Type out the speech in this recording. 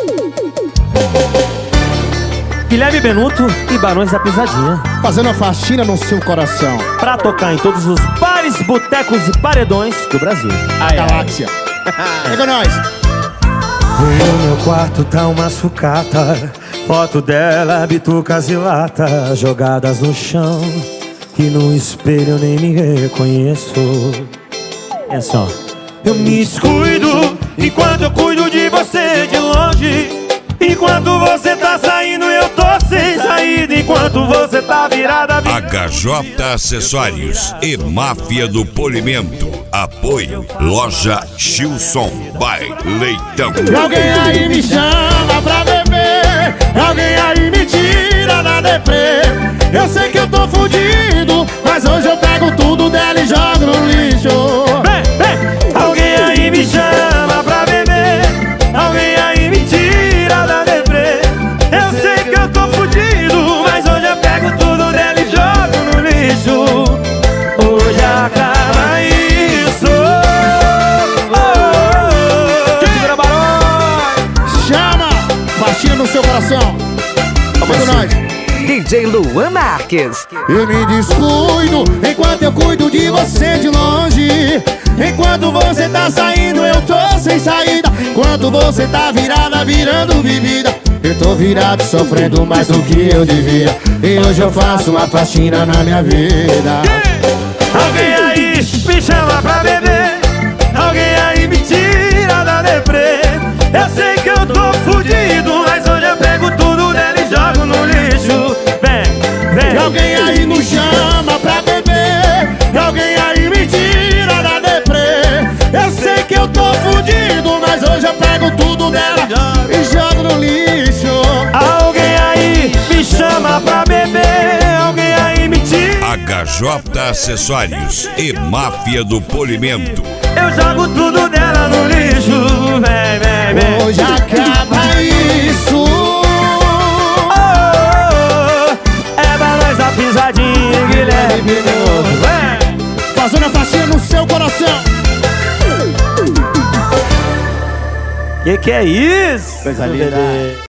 Guilherme Benuto e Barões da Pisadinha, fazendo a faxina no seu coração. pra tocar em todos os bares, botecos e paredões do Brasil. Galáxia. É com nós. No meu quarto tá uma sucata, foto dela, bitucas e lata jogadas no chão, e no espelho eu nem me reconheço. É só. Eu me descuido enquanto eu cuido de você de longe. Enquanto você tá saindo eu tô sem saída. Enquanto você tá virada HJ Acessórios e Máfia do Polimento. Apoio Loja Chilson by Leitão. Alguém aí me chama pra beber, alguém aí me tira da deprê. Eu sei que eu tô fudido, mas hoje eu pego tudo dela e jogo no lixo. Alguém aí me chama pra beber, alguém aí me tira da deprê. Eu sei que eu tô fudido, mas hoje eu pego tudo dela e jogo no lixo. Hoje acaba isso. Segura, Barões! Chama, faxina no seu coração. Vamos com nós. DJ Luan Marques. Eu me descuido enquanto eu cuido de você de longe. Enquanto você tá saindo eu tô sem saída. Enquanto você tá virada, virando bebida. Eu tô virado, sofrendo mais do que eu devia. E hoje eu faço uma faxina na minha vida. Alguém aí me chama pra beber, alguém aí me tira da deprê. Eu sei que eu tô fudido, mas hoje eu pego tudo dela e jogo no lixo. Vem. Alguém aí nos chama pra beber, alguém aí me tira da deprê. Eu sei que eu tô fudido, mas hoje eu pego tudo dela e jogo no lixo. Alguém aí me chama pra beber, alguém aí me tira. HJ Acessórios e Máfia do Polimento. Eu jogo tudo dela no lixo. Vem. Hoje acaba isso. É Barões da Pisadinha, Guilherme Benuto. Vem. Fazendo a faxina no seu coração. Que é isso? Coisa linda.